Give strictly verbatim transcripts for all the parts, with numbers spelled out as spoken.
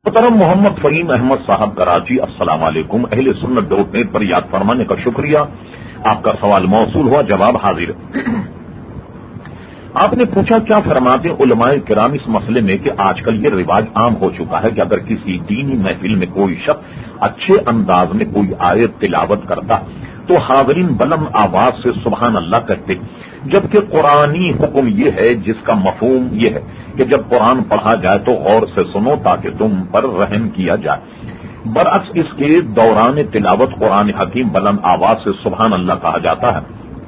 محترم محمد فہیم احمد صاحب کراچی، السلام علیکم۔ اہل سنت ڈاٹ نیٹ پر یاد فرمانے کا شکریہ۔ آپ کا سوال موصول ہوا، جواب حاضر۔ آپ نے پوچھا کیا فرماتے علماء کرام اس مسئلے میں کہ آج کل یہ رواج عام ہو چکا ہے کہ اگر کسی دینی محفل میں کوئی شخص اچھے انداز میں کوئی آیت تلاوت کرتا تو حاضرین بلند آواز سے سبحان اللہ کہتے، جبکہ قرآنی حکم یہ ہے جس کا مفہوم یہ ہے کہ جب قرآن پڑھا جائے تو غور سے سنو تاکہ تم پر رحم کیا جائے۔ برعکس اس کے دوران تلاوت قرآن حکیم بلند آواز سے سبحان اللہ کہا جاتا ہے۔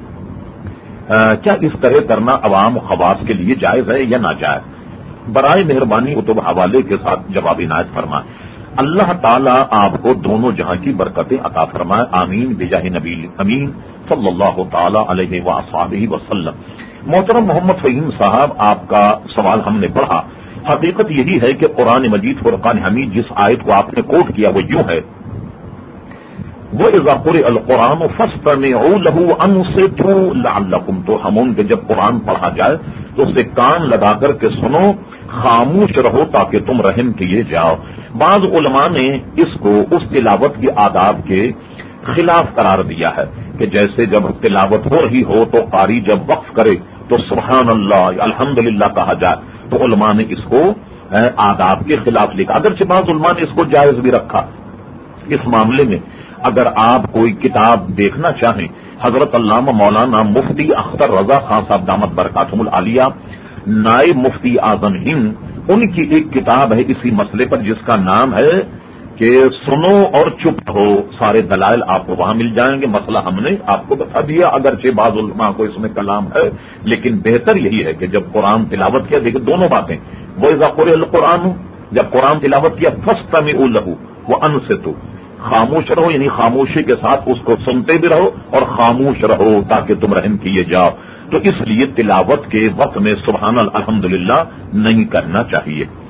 آ, کیا اس طرح کرنا عوام و خواص کے لیے جائز ہے یا ناجائز؟ برائے مہربانی اتب حوالے کے ساتھ جواب عنایت فرمائے۔ اللہ تعالیٰ آپ کو دونوں جہاں کی برکتیں عطا فرمائے، آمین بجاہ نبی امین صلی اللہ تعالی علیہ وآلہ وسلم۔ محترم محمد فہیم صاحب، آپ کا سوال ہم نے پڑھا۔ حقیقت یہی ہے کہ قرآن مجید فرقان حمید جس آیت کو آپ نے کوٹ کیا وہ یوں ہے، وَإِذَا قُرِئَ الْقُرْآنُ فَاسْتَمِعُوا لَهُ وَأَنصِتُوا لَعَلَّكُمْ تُرْحَمُونَ کہ جب قرآن پڑھا جائے تو اسے کان لگا کر کے سنو، خاموش رہو تاکہ تم رحم کیے جاؤ۔ بعض علماء نے اس کو اس تلاوت کے آداب کے خلاف قرار دیا ہے کہ جیسے جب تلاوت ہو رہی ہو تو قاری جب وقف کرے تو سبحان اللہ الحمدللہ کہا جائے، تو علماء نے اس کو آداب کے خلاف لکھا۔ اگرچہ بعض علماء نے اس کو جائز بھی رکھا۔ اس معاملے میں اگر آپ کوئی کتاب دیکھنا چاہیں، حضرت علامہ مولانا مفتی اختر رضا خان صاحب دامت برکاتہم العالیہ نائب مفتی اعظم ہند، ان کی ایک کتاب ہے اسی مسئلے پر جس کا نام ہے کہ سنو اور چپ ہو، سارے دلائل آپ کو وہاں مل جائیں گے۔ مسئلہ ہم نے آپ کو بتا دیا، اگرچہ بعض علماء کو اس میں کلام ہے، لیکن بہتر یہی ہے کہ جب قرآن تلاوت کیا، دیکھیں دونوں باتیں، وَإِذَا قُرِئَ الْقُرْآنُ جب قرآن تلاوت کیا فَاسْتَمِعُوا لَهُ وَأَنصِتُوا خاموش رہو، یعنی خاموشی کے ساتھ اس کو سنتے بھی رہو اور خاموش رہو تاکہ تم رحم کیے جاؤ۔ تو اس لیے تلاوت کے وقت میں سبحان الحمدللہ نہیں کرنا چاہیے۔